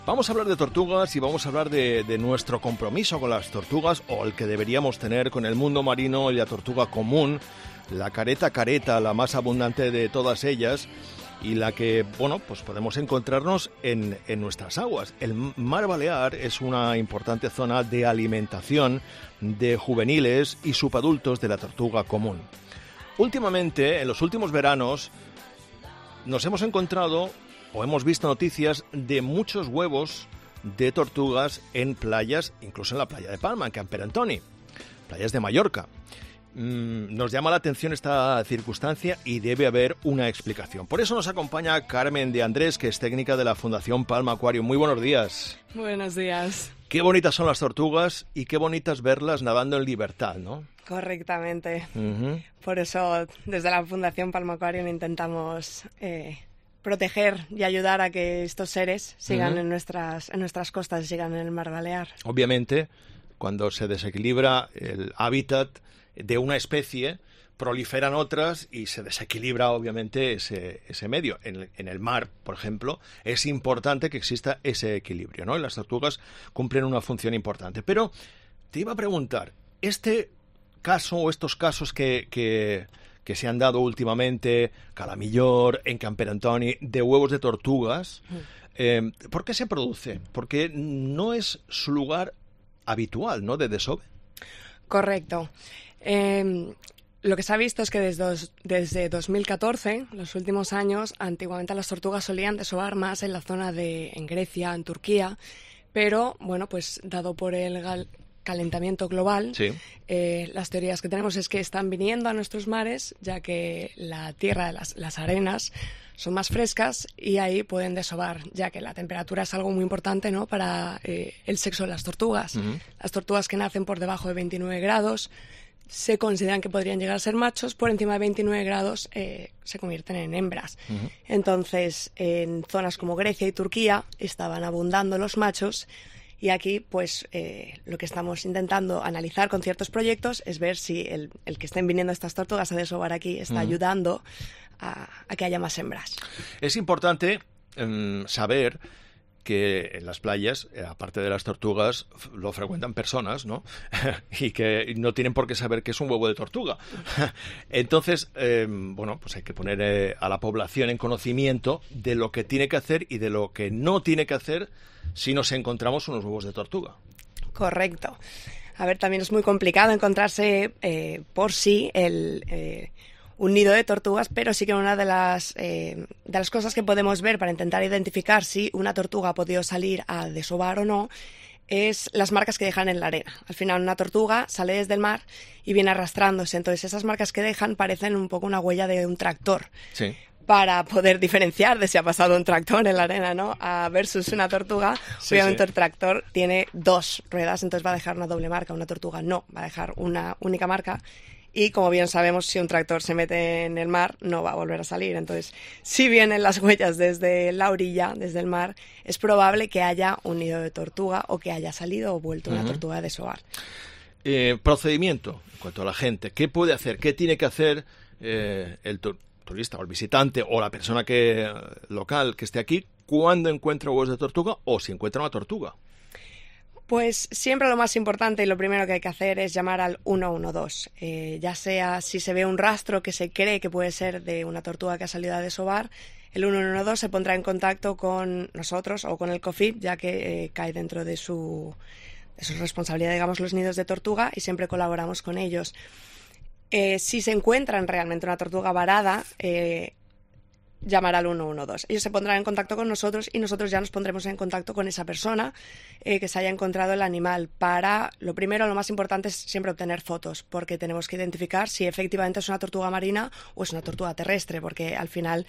Vamos a hablar de tortugas y vamos a hablar de nuestro compromiso con las tortugas, o el que deberíamos tener con el mundo marino y la tortuga común, la careta, la más abundante de todas ellas y la que, bueno, pues podemos encontrarnos en nuestras aguas. El mar Balear es una importante zona de alimentación de juveniles y subadultos de la tortuga común. Últimamente, en los últimos veranos, nos hemos encontrado o hemos visto noticias de muchos huevos de tortugas en playas, incluso en la playa de Palma, en Camperantoni, playas de Mallorca. Nos llama la atención esta circunstancia y debe haber una explicación. Por eso nos acompaña Carmen de Andrés, que es técnica de la Fundación Palma Aquarium. Muy buenos días. Buenos días. Qué bonitas son las tortugas y qué bonitas verlas nadando en libertad, ¿no? Correctamente. Por eso, desde la Fundación Palma Aquarium intentamos proteger y ayudar a que estos seres sigan en nuestras costas y sigan en el mar Balear. Obviamente, cuando se desequilibra el hábitat de una especie, proliferan otras y se desequilibra obviamente ese medio. En el mar, por ejemplo, es importante que exista ese equilibrio, ¿no? Y las tortugas cumplen una función importante. Pero te iba a preguntar, este caso o estos casos que se han dado últimamente, Calamillor, en Camperantoni, de huevos de tortugas, ¿por qué se produce? Porque no es su lugar habitual, ¿no?, de desove. Correcto. Lo que se ha visto es que desde 2014, los últimos años, antiguamente las tortugas solían desovar más en la zona en Grecia, en Turquía, pero, bueno, pues dado por el calentamiento global, sí, las teorías que tenemos es que están viniendo a nuestros mares, ya que la tierra, las arenas, son más frescas y ahí pueden desovar, ya que la temperatura es algo muy importante, ¿no?, para el sexo de las tortugas. Las tortugas que nacen por debajo de 29 grados se consideran que podrían llegar a ser machos, por encima de 29 grados se convierten en hembras. Entonces, en zonas como Grecia y Turquía estaban abundando los machos. Y aquí, pues, lo que estamos intentando analizar con ciertos proyectos es ver si el que estén viniendo estas tortugas a desovar aquí está ayudando a que haya más hembras. Es importante saber que en las playas, aparte de las tortugas, lo frecuentan personas, ¿no? Y que no tienen por qué saber qué es un huevo de tortuga. Entonces, bueno, pues hay que poner a la población en conocimiento de lo que tiene que hacer y de lo que no tiene que hacer si nos encontramos unos huevos de tortuga. Correcto. A ver, también es muy complicado encontrarse por sí un nido de tortugas, pero sí que una de las cosas que podemos ver para intentar identificar si una tortuga ha podido salir a desovar o no es las marcas que dejan en la arena. Al final, una tortuga sale desde el mar y viene arrastrándose. Entonces, esas marcas que dejan parecen un poco una huella de un tractor. Sí. Para poder diferenciar de si ha pasado un tractor en la arena, ¿no?, versus una tortuga. Sí, obviamente, sí, el tractor tiene dos ruedas, entonces va a dejar una doble marca. Una tortuga no, va a dejar una única marca. Y como bien sabemos, si un tractor se mete en el mar, no va a volver a salir. Entonces, si vienen las huellas desde la orilla, desde el mar, es probable que haya un nido de tortuga o que haya salido o vuelto una tortuga a desovar. Procedimiento en cuanto a la gente. ¿Qué puede hacer? ¿Qué tiene que hacer el turista o el visitante o la persona local que esté aquí cuando encuentra huevos de tortuga o si encuentra una tortuga? Pues siempre lo más importante y lo primero que hay que hacer es llamar al 112. Ya sea si se ve un rastro que se cree que puede ser de una tortuga que ha salido a desovar, el 112 se pondrá en contacto con nosotros o con el COFIP, ya que cae dentro de su responsabilidad, digamos, los nidos de tortuga, y siempre colaboramos con ellos. Si se encuentran realmente una tortuga varada, llamar al 112. Ellos se pondrán en contacto con nosotros y nosotros ya nos pondremos en contacto con esa persona que se haya encontrado el animal. Lo primero, lo más importante es siempre obtener fotos, porque tenemos que identificar si efectivamente es una tortuga marina o es una tortuga terrestre, porque al final,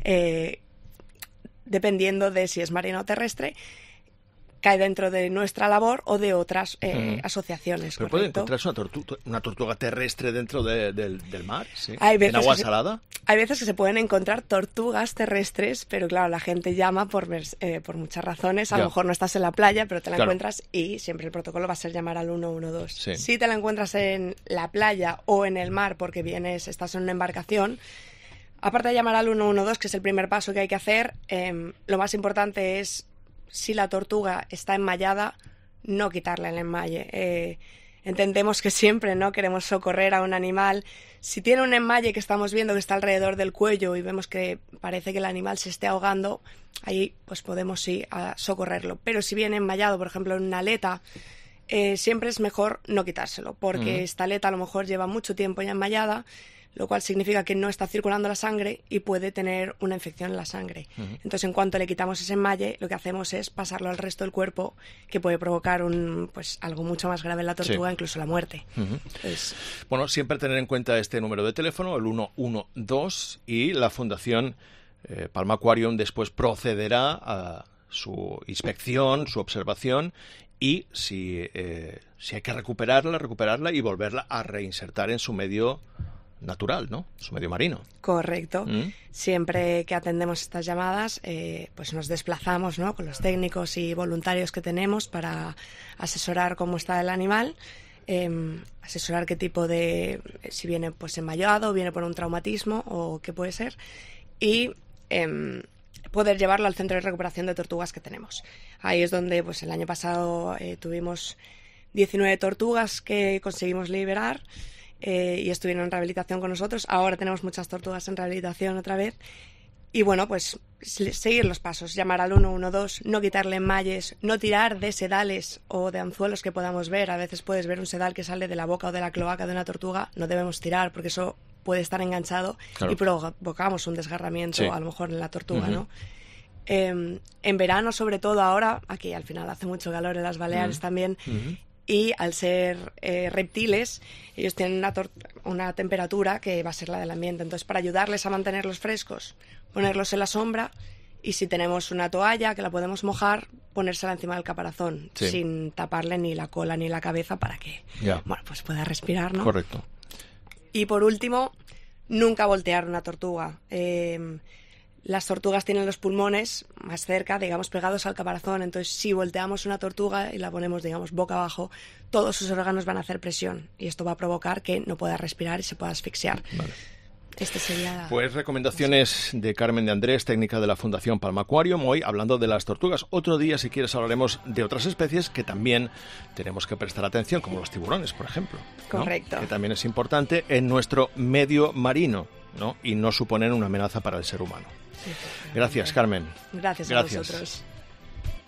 dependiendo de si es marina o terrestre, cae dentro de nuestra labor o de otras asociaciones. ¿Pero puede encontrarse una tortuga terrestre dentro del mar? ¿Sí? ¿En agua salada? Hay veces que se pueden encontrar tortugas terrestres, pero claro, la gente llama por muchas razones. A lo mejor no estás en la playa, pero te la encuentras, y siempre el protocolo va a ser llamar al 112. Sí. Si te la encuentras en la playa o en el mar porque estás en una embarcación, aparte de llamar al 112, que es el primer paso que hay que hacer, lo más importante es si la tortuga está enmallada, no quitarle el enmalle. Entendemos que siempre, ¿no?, queremos socorrer a un animal. Si tiene un enmalle que estamos viendo que está alrededor del cuello y vemos que parece que el animal se esté ahogando, ahí pues podemos sí socorrerlo. Pero si viene enmallado, por ejemplo, en una aleta, siempre es mejor no quitárselo, porque esta aleta a lo mejor lleva mucho tiempo ya enmallada, lo cual significa que no está circulando la sangre y puede tener una infección en la sangre. Entonces, en cuanto le quitamos ese enmalle, lo que hacemos es pasarlo al resto del cuerpo, que puede provocar algo mucho más grave en la tortuga, incluso la muerte. Entonces, bueno, siempre tener en cuenta este número de teléfono, el 112, y la Fundación Palma Aquarium después procederá a su inspección, su observación, y si hay que recuperarla y volverla a reinsertar en su medio natural, ¿no? Su medio marino. Correcto. Siempre que atendemos estas llamadas, pues nos desplazamos, ¿no?, con los técnicos y voluntarios que tenemos para asesorar cómo está el animal, asesorar qué tipo de... si viene pues enmallado, viene por un traumatismo o qué puede ser, y poder llevarlo al centro de recuperación de tortugas que tenemos. Ahí es donde pues el año pasado tuvimos 19 tortugas que conseguimos liberar, y estuvieron en rehabilitación con nosotros. Ahora tenemos muchas tortugas en rehabilitación otra vez. Y bueno, pues seguir los pasos, llamar al 112, no quitarle enmalles, no tirar de sedales o de anzuelos que podamos ver. A veces puedes ver un sedal que sale de la boca o de la cloaca de una tortuga, no debemos tirar porque eso puede estar enganchado, claro, y provocamos un desgarramiento, sí, a lo mejor en la tortuga, ¿no? En verano, sobre todo ahora, aquí al final hace mucho calor en las Baleares también, y al ser reptiles, ellos tienen una temperatura que va a ser la del ambiente. Entonces, para ayudarles a mantenerlos frescos, ponerlos en la sombra, y si tenemos una toalla que la podemos mojar, ponérsela encima del caparazón, sí, sin taparle ni la cola ni la cabeza para que bueno, pues pueda respirar, ¿no? Correcto. Y por último, nunca voltear una tortuga. Las tortugas tienen los pulmones más cerca, digamos, pegados al caparazón. Entonces, si volteamos una tortuga y la ponemos, digamos, boca abajo, todos sus órganos van a hacer presión. Y esto va a provocar que no pueda respirar y se pueda asfixiar. Vale. Este sería... Pues recomendaciones de Carmen de Andrés, técnica de la Fundación Palma Aquarium, hoy hablando de las tortugas. Otro día, si quieres, hablaremos de otras especies que también tenemos que prestar atención, como los tiburones, por ejemplo, ¿no? Correcto. Que también es importante en nuestro medio marino, ¿no? Y no suponen una amenaza para el ser humano. Sí, gracias, Carmen. Gracias a vosotros.